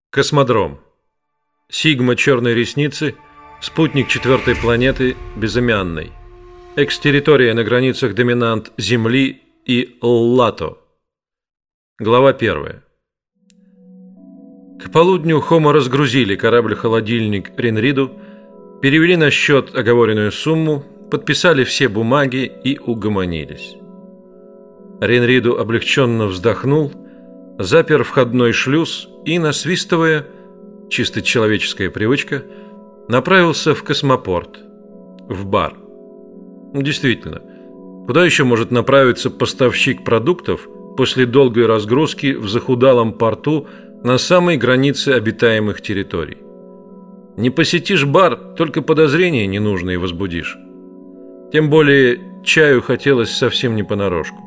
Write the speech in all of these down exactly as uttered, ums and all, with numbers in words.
Космодром. Сигма черной ресницы, спутник четвертой планеты, безымянной. Экс-территория на границах доминант Земли и Ллато. Глава первая. К полудню Хома разгрузили корабль-холодильник Ринриду, перевели на счет оговоренную сумму, подписали все бумаги и угомонились. Ринриду облегченно вздохнул, запер входной шлюз и, насвистывая, чисто человеческая привычка, направился в космопорт, в бар. Действительно, куда еще может направиться поставщик продуктов после долгой разгрузки в захудалом порту на самой границе обитаемых территорий? Не посетишь бар, только подозрения ненужные возбудишь. Тем более чаю хотелось совсем не понарошку.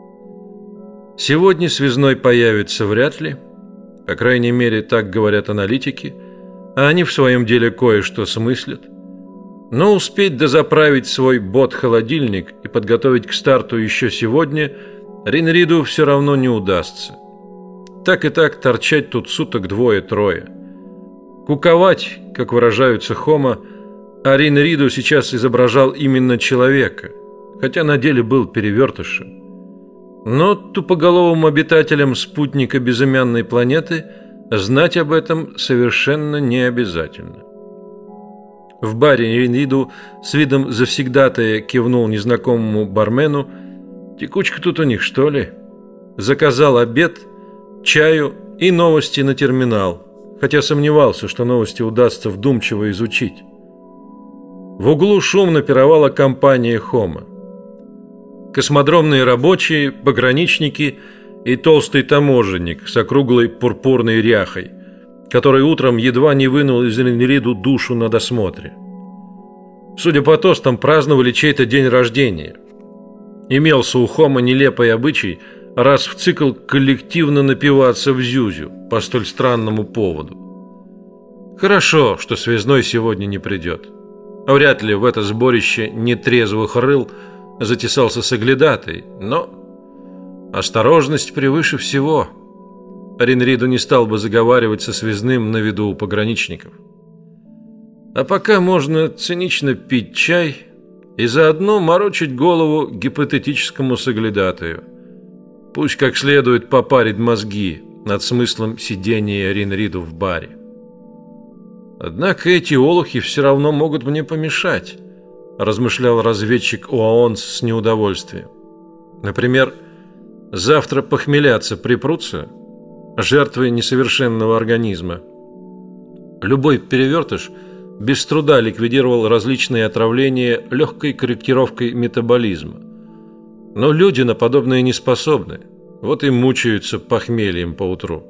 Сегодня связной появится вряд ли, по крайней мере, так говорят аналитики, а они в своем деле кое-что смыслят. Но успеть дозаправить свой бот-холодильник и подготовить к старту еще сегодня Ринриду все равно не удастся. Так и так торчать тут суток двое-трое. Куковать, как выражаются Хома, а Ринриду сейчас изображал именно человека, хотя на деле был перевертышем. Но тупоголовым обитателям спутника безымянной планеты знать об этом совершенно не обязательно. В баре Ринриду с видом завсегдатая кивнул незнакомому бармену: «Текучка тут у них, что ли?» Заказал обед, чаю и новости на терминал, хотя сомневался, что новости удастся вдумчиво изучить. В углу шумно пировала компания Хома. Космодромные рабочие, пограничники и толстый таможенник с округлой пурпурной ряхой, который утром едва не вынул из Ринриду душу на досмотре. Судя по тостам, праздновали чей-то день рождения. Имелся у Хома нелепый обычай раз в цикл коллективно напиваться в зюзю по столь странному поводу. Хорошо, что связной сегодня не придет. Вряд ли в это сборище нетрезвых рыл затесался соглядатай, но осторожность превыше всего. Ринриду не стал бы заговаривать со связным на виду у пограничников. А пока можно цинично пить чай и заодно морочить голову гипотетическому соглядатаю. Пусть как следует попарит мозги над смыслом сидения Ринриду в баре. Однако эти олухи все равно могут мне помешать, размышлял разведчик ОАОН с неудовольствием. Например, завтра похмеляться припрутся жертвы несовершенного организма. Любой перевертыш без труда ликвидировал различные отравления легкой корректировкой метаболизма. Но люди на подобное не способны, вот и мучаются похмельем поутру.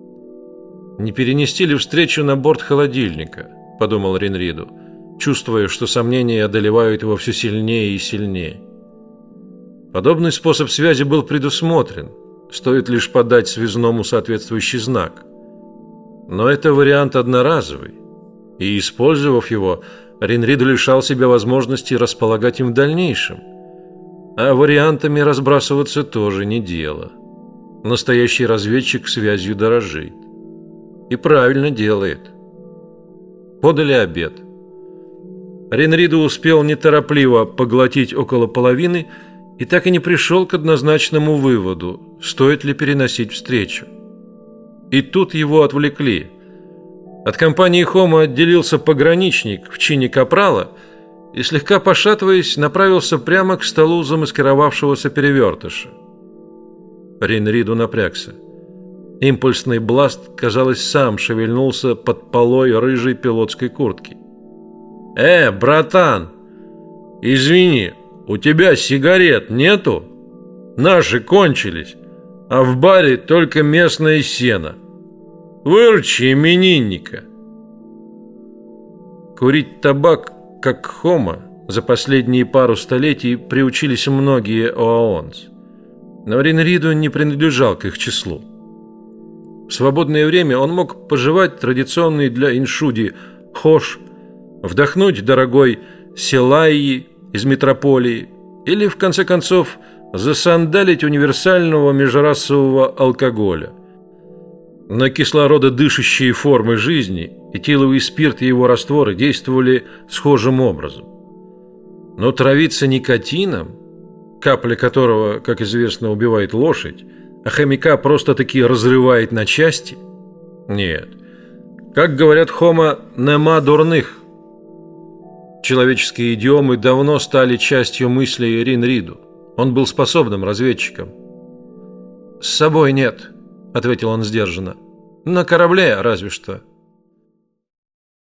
Не перенести ли встречу на борт холодильника, подумал Ринриду, чувствуя, что сомнения одолевают его все сильнее и сильнее. Подобный способ связи был предусмотрен, стоит лишь подать связному соответствующий знак. Но это вариант одноразовый, и, использовав его, Ринриду лишал себя возможности располагать им в дальнейшем. А вариантами разбрасываться тоже не дело. Настоящий разведчик связью дорожит. И правильно делает. Подали обед. Ринриду успел неторопливо поглотить около половины и так и не пришел к однозначному выводу, стоит ли переносить встречу. И тут его отвлекли. От компании Хома отделился пограничник в чине капрала и, слегка пошатываясь, направился прямо к столу замаскировавшегося перевертыша. Ринриду напрягся. Импульсный бласт, казалось, сам шевельнулся под полой рыжей пилотской куртки. «Э, братан, извини, у тебя сигарет нету? Наши кончились, а в баре только местное сено. Выручи именинника». Курить табак, как Хома, за последние пару столетий приучились многие ОАОНцы, но Ринриду не принадлежал к их числу. В свободное время он мог пожевать традиционный для иншуди хош, вдохнуть дорогой селайи из метрополии или, в конце концов, засандалить универсального межрасового алкоголя. На кислорододышащие формы жизни этиловый спирт и его растворы действовали схожим образом. Но травиться никотином, капля которого, как известно, убивает лошадь, а хомяка просто-таки разрывает на части? Нет. Как говорят Хома, нема дурных. Человеческие идиомы давно стали частью мыслей Рин Риду. Он был способным разведчиком. «С собой нет», — ответил он сдержанно. «На корабле разве что».